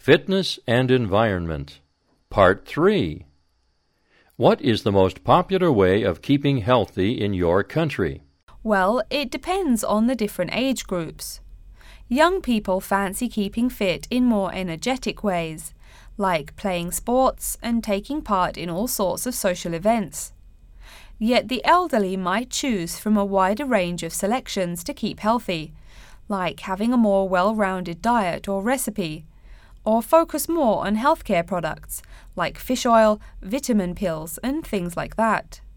Fitness and Environment. Part 3. What is the most popular way of keeping healthy in your country? Well, it depends on the different age groups. Young people fancy keeping fit in more energetic ways, like playing sports and taking part in all sorts of social events. Yet the elderly might choose from a wider range of selections to keep healthy, like having a more well-rounded diet or recipe, or focus more on healthcare products like fish oil, vitamin pills, and things like that.